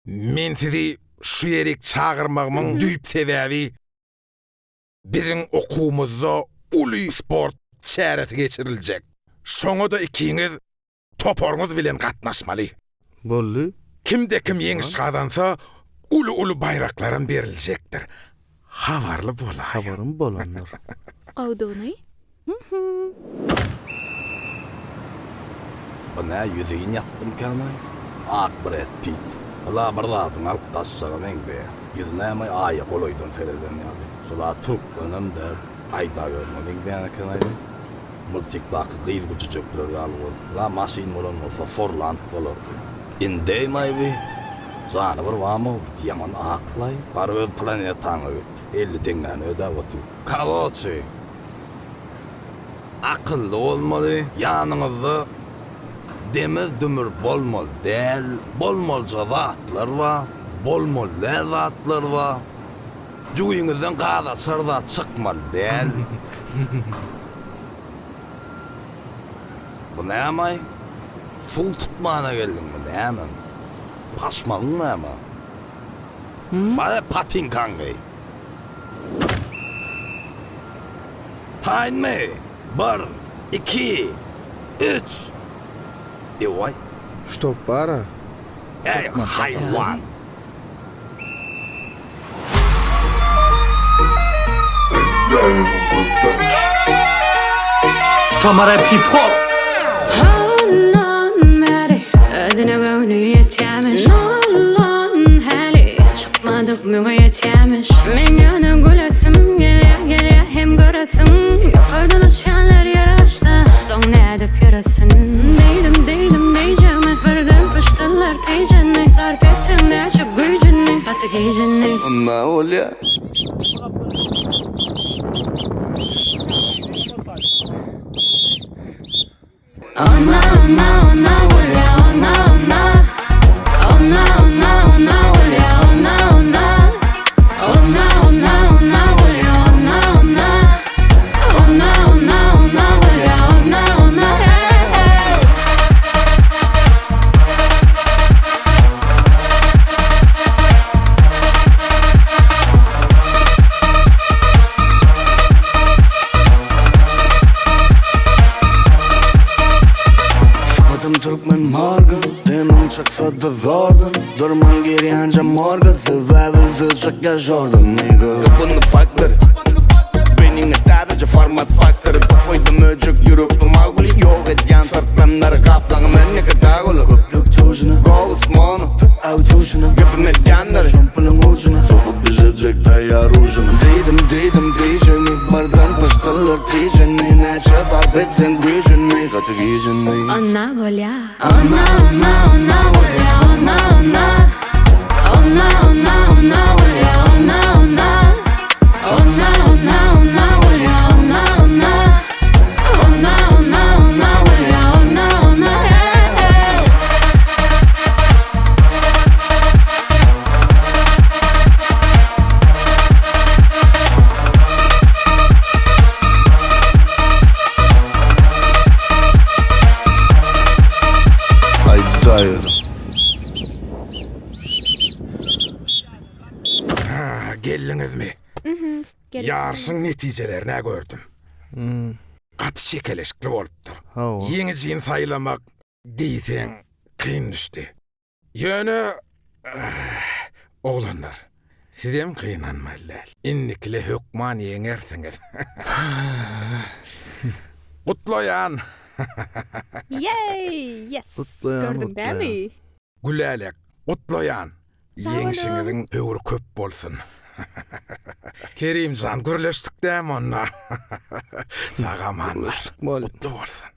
Men sizi şu yerek çağırmağımın düýp sebäbi biziň okumuzda uly sport çäreti geçiriljek. Şoňa da ikiňiz toporňyz bilen gatnaşmaly. Bolly. Kimde kim ýeňiş gazansa uly bayraklarym beriljekdir. Habarly bolar. Habarym bolanlar. Gawduny? Bana yüzeyin yattım kanay. Ak Brad Pitt. Ola barladın alıp taşsağa mengbe. Yüzünäme aya goloydun fereden ýaly. Şola tuk önümde ayda görmemek bana kanay. Multikdak gyz guçujuklar ýaly. La maşin bolan bolsa Forland bolardy. Inde maybe. Zany bir wamo ýaman aklay. Bar öz planetaňa ötdi. 50 teňgäni ödäp otur. Kaloçy. Akıllı olmalı, yanınızda demiz dümür bolmol del, bolmol zavatlar va, bolmol lezatlar va. Juýuňyzdan gaza sırda çykmal del. Bu näme? Sul tutmana geldim bu näme? Paşmagyň näme? Bale patin kangay. Time 1, 2, 3. Vay. Stop bara. Ey hayvan. Tamara hip-hop. Allah'ın meri ödüne gönlü yetemiş. Allah'ın hali çıkmadık müge yetemiş. Men yana gülesim gelya hem göresim. Yukarıdan uçanlar yaraşta son ne edip yarasın. Değilim diyeceğime birden pıştılar teycenle. Sarp etsen de açık gücünle batı giycenle. Ondan olya. Türkmen morgan, demem çaksa da zordan. Durman geri anca morgan, sebebi çaka jordan nigga. Kapını farklar, benimle sadece format farkları. Koydum öcük yürüp mağuli yok etken sarpemler kaplanım en ne kadar olur. Köplük tuşuna, gol usmanı, tut av tuşuna. Yapım etkenler, şampılın ucuna. Sokup bizecek tayar ucuna. Dedim diyeceğimi bardan pıştılar diyeceğini. Ne çazar betsen gücünü, katı giyeceğini. Ona bolya. Geldiňizmi? Ýarşyň netijelerine gördüm. Gaty çekeleşikli bolupdyr. Ýeňi jyn saýlamak diýseň kyn düşdi. Ýöne oglanlar, sizem kynanmalylar. Innikle hökman ýeňersiňiz. Gutlaýan. Yay! Yes! Gutlayan, Gördüm değil mi? Gülälek, gutlaýan. Ýeňşiňiziň öwri köp bolsun. Kerimjan gürleşdik däm onna. Sagamanlar. Gutlu bolsun.